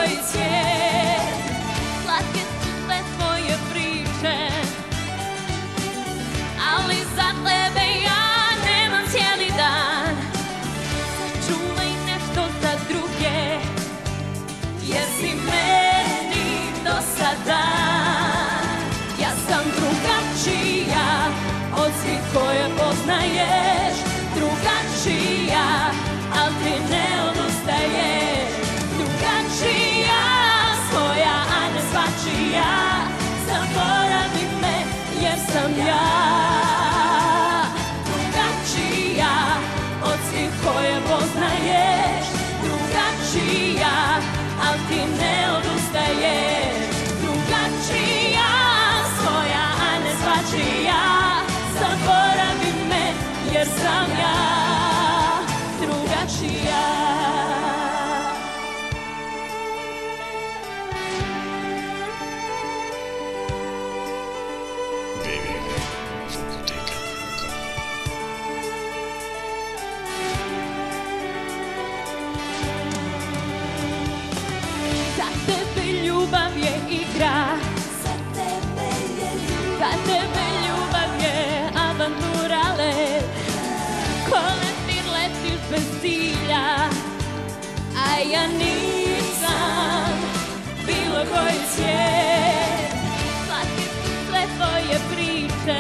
koji svijet. Slatke su sve tvoje priče, ali za tebe ja nemam cijeli dan. Sačuvaj nešto za druge, jer si meni dosadan. Ja sam drugačija od svih koje poznaješ, drugačija, al ti ne odustaješ. Drugačija, svoja, a ne svačija, zaboravi me jer sam ja. Drugačija od svih koje poznaješ, drugačija, al ti ne odustaješ. Drugačija, svoja, a ne svačija, zaboravi me jer sam ja. Drugačija. Za tebe ljubav je igra, za tebe ljubav je avantura, let. Koletir, letiš bez cilja, a ja nisam bilo koji svijet. Slatke su sve tvoje priče,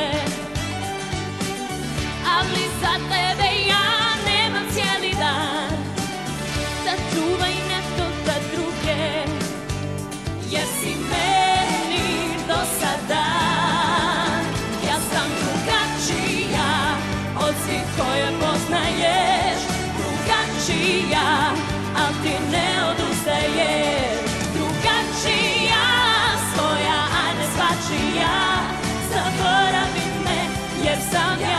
ali za tebe ja nemam cijeli dan. Sačuvaj nešto za druge, jer si meni dosadan. Ja sam drugačija od svih koje poznaješ, drugačija, al ti ne odustaješ. Drugačija, svoja, a ne svačija, zaboravi me jer sam ja.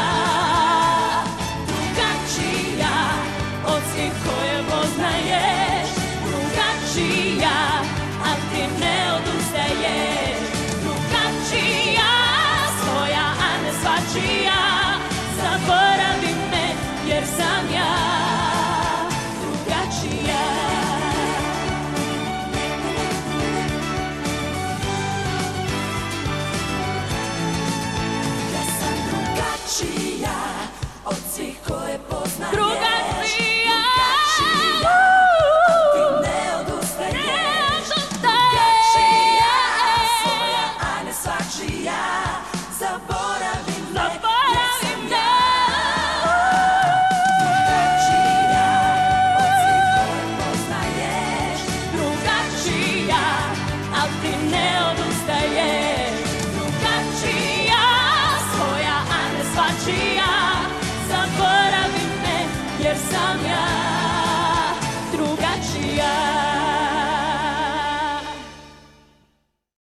Drugačija od svih koje poznaješ, drugačija, al ti ne odustaješ. Drugačija, svoja, a ne svačija, zaboravi me jer sam ja. Drugačija. Ja sam drugačija od svih koje poznajem.